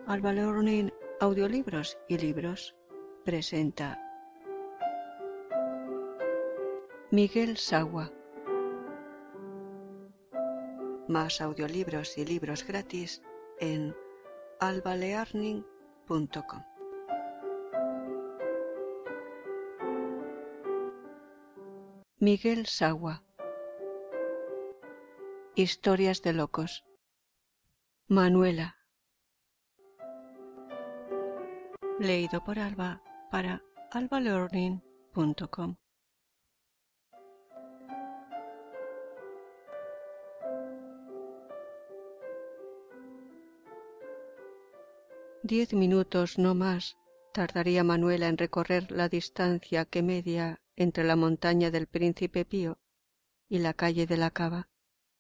Alba Learning Audiolibros y Libros presenta Miguel Sagua. Más audiolibros y libros gratis en albalearning.com. Miguel Sagua. Historias de locos. Manuela. Leído por Alba para albalearning.com. Diez minutos no más tardaría Manuela en recorrer la distancia que media entre la montaña del Príncipe Pío y la calle de la Cava.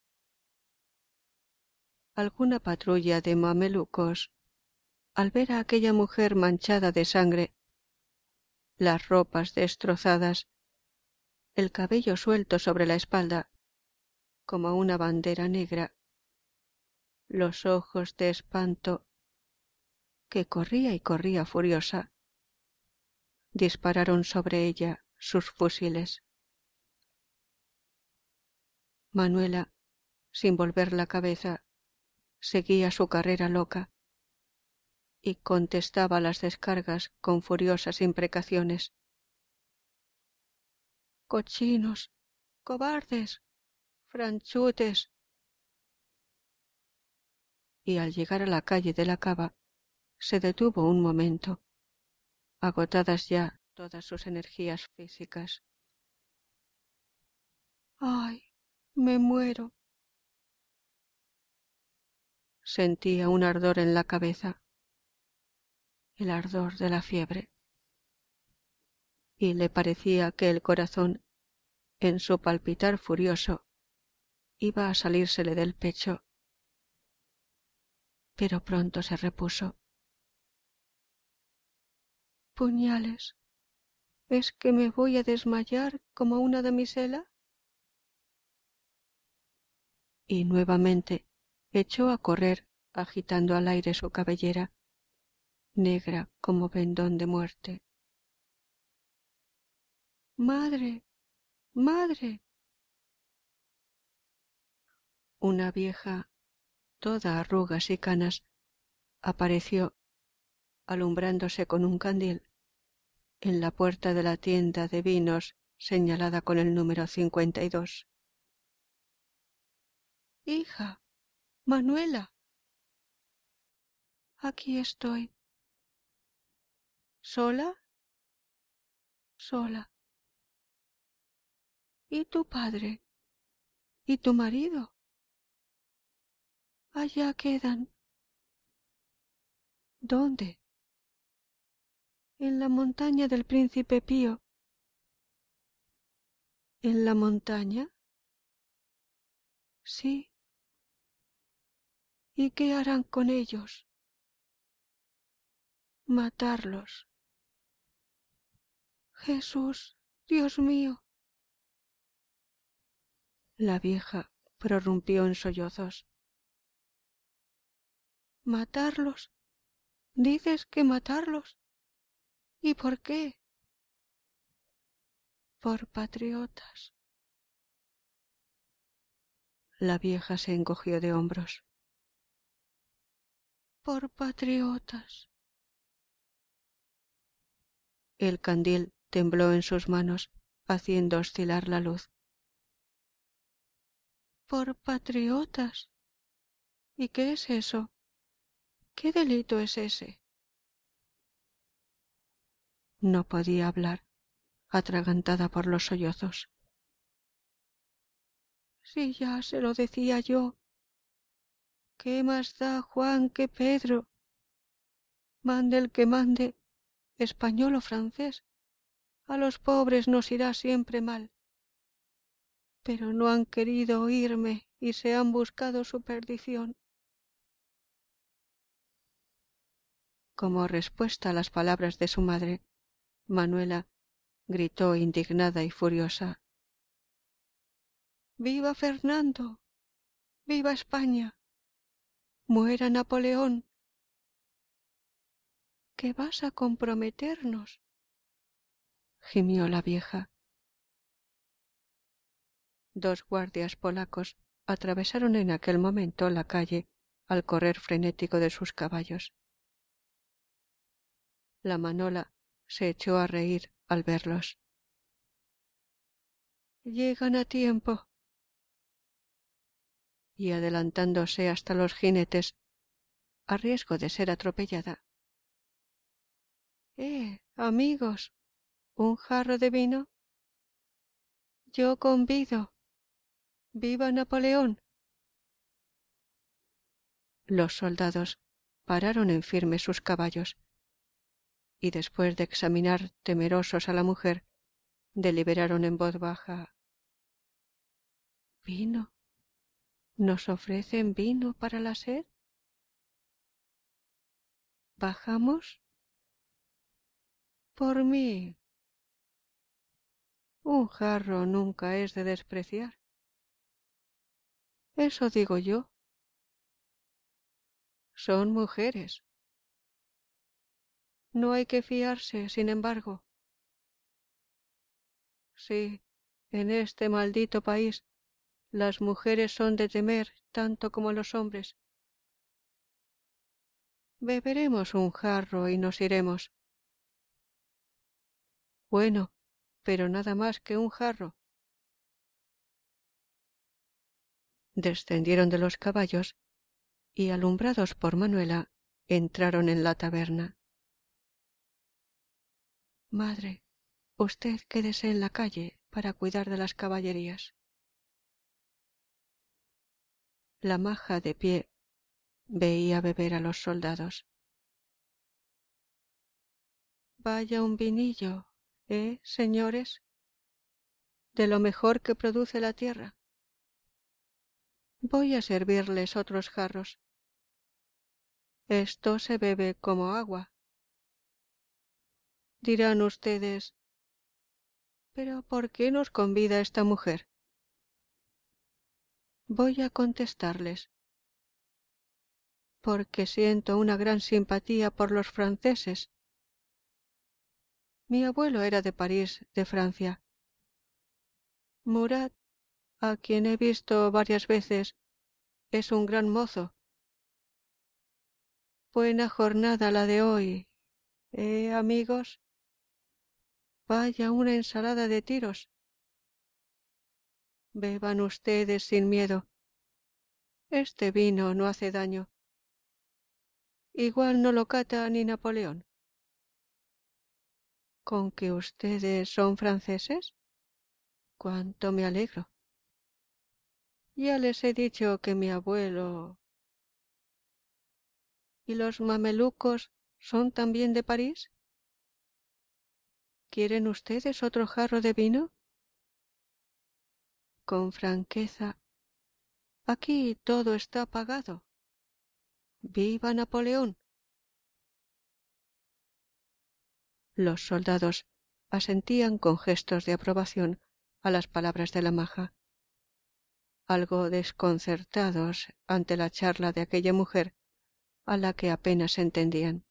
Alguna patrulla de mamelucos, al ver a aquella mujer manchada de sangre, las ropas destrozadas, el cabello suelto sobre la espalda, como una bandera negra, los ojos de espanto, que corría y corría furiosa, dispararon sobre ella sus fusiles. Manuela, sin volver la cabeza, seguía su carrera loca y contestaba las descargas con furiosas imprecaciones. ¡Cochinos! ¡Cobardes! ¡Franchutes! Y al llegar a la calle de la Cava, se detuvo un momento, agotadas ya todas sus energías físicas. ¡Ay! ¡Me muero! Sentía un ardor en la cabeza, el ardor de la fiebre, y le parecía que el corazón, en su palpitar furioso, iba a salírsele del pecho. Pero pronto se repuso. Puñales, ¿es que me voy a desmayar como una damisela? Y nuevamente echó a correr agitando al aire su cabellera, negra como pendón de muerte. ¡Madre! ¡Madre! Una vieja, toda arrugas y canas, apareció, alumbrándose con un candil, en la puerta de la tienda de vinos señalada con el número 52. ¡Hija! ¡Manuela! Aquí estoy. ¿Sola? Sola. ¿Y tu padre? ¿Y tu marido? Allá quedan. ¿Dónde? En la montaña del Príncipe Pío. ¿En la montaña? Sí. ¿Y qué harán con ellos? Matarlos. Jesús, Dios mío. La vieja prorrumpió en sollozos. ¿Matarlos? ¿Dices que matarlos? ¿Y por qué? Por patriotas. La vieja se encogió de hombros. Por patriotas. El candil tembló en sus manos, haciendo oscilar la luz. Por patriotas. ¿Y qué es eso? ¿Qué delito es ese? No podía hablar, atragantada por los sollozos. Si ya se lo decía yo. ¿Qué más da Juan que Pedro? Mande el que mande, español o francés, a los pobres nos irá siempre mal. Pero no han querido oírme y se han buscado su perdición. Como respuesta a las palabras de su madre, Manuela gritó indignada y furiosa. ¡Viva Fernando! ¡Viva España! ¡Muera Napoleón! que vas a comprometernos, gimió la vieja. Dos guardias polacos atravesaron en aquel momento la calle al correr frenético de sus caballos. La manola se echó a reír al verlos. Llegan a tiempo. Y adelantándose hasta los jinetes, a riesgo de ser atropellada. Amigos, ¿un jarro de vino? Yo convido. ¡Viva Napoleón! Los soldados pararon en firme sus caballos y después de examinar temerosos a la mujer, deliberaron en voz baja. ¿Vino? ¿Nos ofrecen vino para la sed? ¿Bajamos? Por mí. Un jarro nunca es de despreciar. Eso digo yo. Son mujeres. No hay que fiarse, sin embargo. Sí, en este maldito país las mujeres son de temer tanto como los hombres. Beberemos un jarro y nos iremos. Bueno, pero nada más que un jarro. Descendieron de los caballos y, alumbrados por Manuela, entraron en la taberna. Madre, usted quédese en la calle para cuidar de las caballerías. La maja de pie veía beber a los soldados. Vaya un vinillo, señores, de lo mejor que produce la tierra. Voy a servirles otros jarros. Esto se bebe como agua. Dirán ustedes, ¿pero por qué nos convida esta mujer? Voy a contestarles. Porque siento una gran simpatía por los franceses. Mi abuelo era de París, de Francia. Murat, a quien he visto varias veces, es un gran mozo. Buena jornada la de hoy, amigos? Vaya una ensalada de tiros. Beban ustedes sin miedo. Este vino no hace daño. Igual no lo cata ni Napoleón. ¿Con que ustedes son franceses? Cuánto me alegro. Ya les he dicho que mi abuelo... ¿Y los mamelucos son también de París? ¿Quieren ustedes otro jarro de vino? Con franqueza. Aquí todo está pagado. ¡Viva Napoleón! Los soldados asentían con gestos de aprobación a las palabras de la maja, algo desconcertados ante la charla de aquella mujer a la que apenas entendían.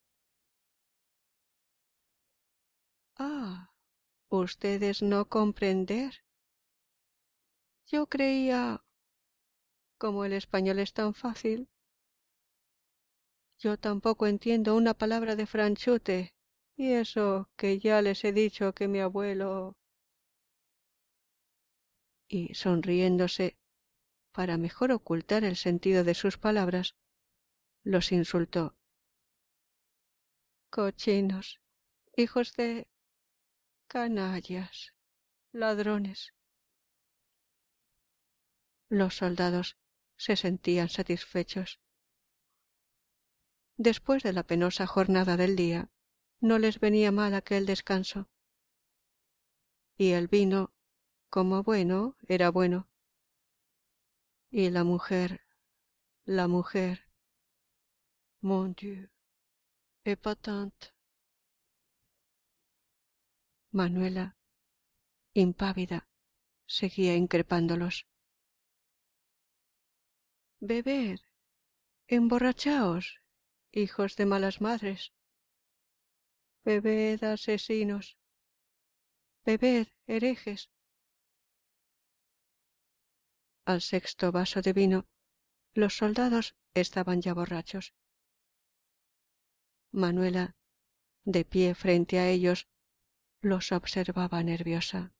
Ah, ustedes no comprender. Yo creía... Como el español es tan fácil. Yo tampoco entiendo una palabra de franchute, y eso que ya les he dicho que mi abuelo... Y sonriéndose, para mejor ocultar el sentido de sus palabras, los insultó. Cochinos, hijos de... canallas, ladrones. Los soldados se sentían satisfechos. Después de la penosa jornada del día, no les venía mal aquel descanso. Y el vino, como bueno, era bueno. Y la mujer, mon Dieu, épatante. Manuela, impávida, seguía increpándolos. Bebed, emborrachaos, hijos de malas madres. bebed, asesinos, bebed, herejes. Al sexto vaso de vino, los soldados estaban ya borrachos. Manuela, de pie frente a ellos, los observaba nerviosa.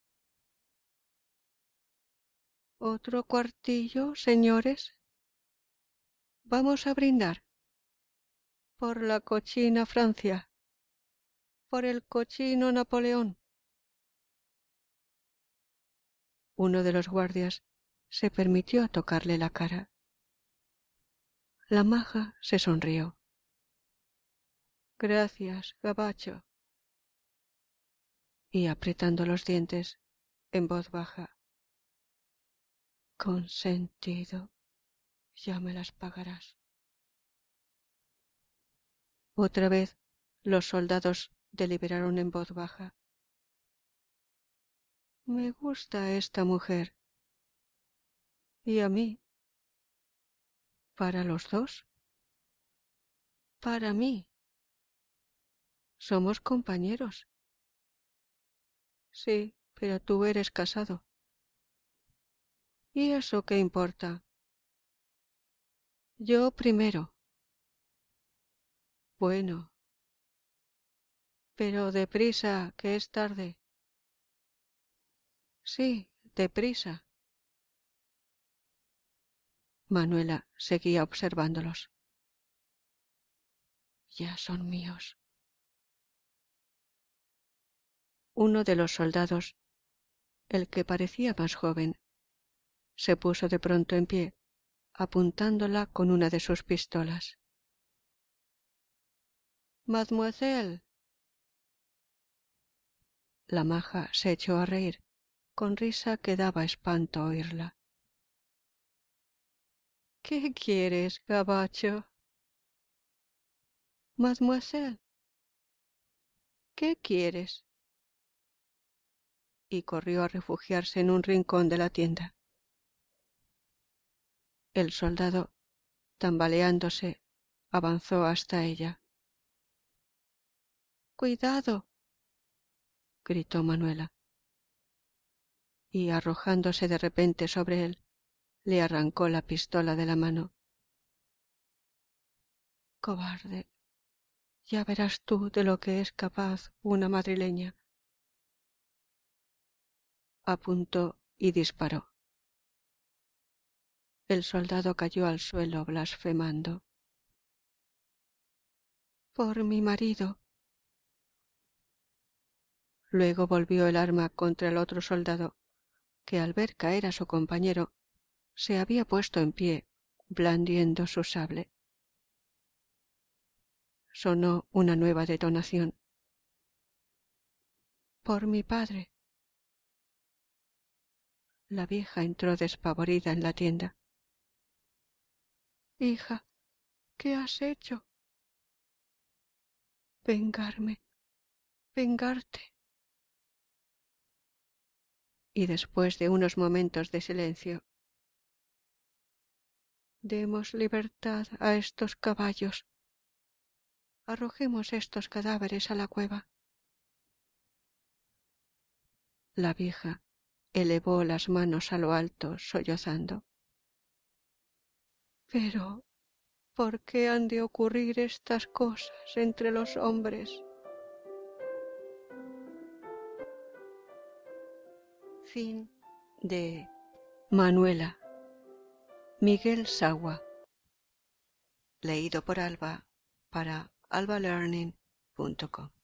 ¿Otro cuartillo, señores? Vamos a brindar. Por la cochina Francia. Por el cochino Napoleón. Uno de los guardias se permitió tocarle la cara. La maja se sonrió. Gracias, gabacho. Y apretando los dientes, en voz baja. Consentido, ya me las pagarás. Otra vez los soldados deliberaron en voz baja. Me gusta esta mujer. ¿Y a mí? ¿Para los dos? Para mí. Somos compañeros. Sí, pero tú eres casado. ¿Y eso qué importa? Yo primero. Bueno. Pero deprisa, que es tarde. Sí, deprisa. Manuela seguía observándolos. Ya son míos. Uno de los soldados, el que parecía más joven, se puso de pronto en pie, apuntándola con una de sus pistolas. Mademoiselle. La maja se echó a reír, con risa que daba espanto oírla. ¿Qué quieres, gabacho? Mademoiselle. ¿Qué quieres? Y corrió a refugiarse en un rincón de la tienda. El soldado, tambaleándose, avanzó hasta ella. ¡Cuidado! Gritó Manuela. Y arrojándose de repente sobre él, le arrancó la pistola de la mano. Cobarde, ya verás tú de lo que es capaz una madrileña. Apuntó y disparó. El soldado cayó al suelo blasfemando. Por mi marido. Luego volvió el arma contra el otro soldado, que al ver caer a su compañero, se había puesto en pie, blandiendo su sable. Sonó una nueva detonación. Por mi padre. La vieja entró despavorida en la tienda. Hija, ¿qué has hecho? Vengarme, vengarte. Y después de unos momentos de silencio, demos libertad a estos caballos. Arrojemos estos cadáveres a la cueva. La vieja elevó las manos a lo alto, sollozando. Pero, ¿por qué han de ocurrir estas cosas entre los hombres? Fin de Manuela. Miguel Sagua. Leído por Alba para albalearning.com.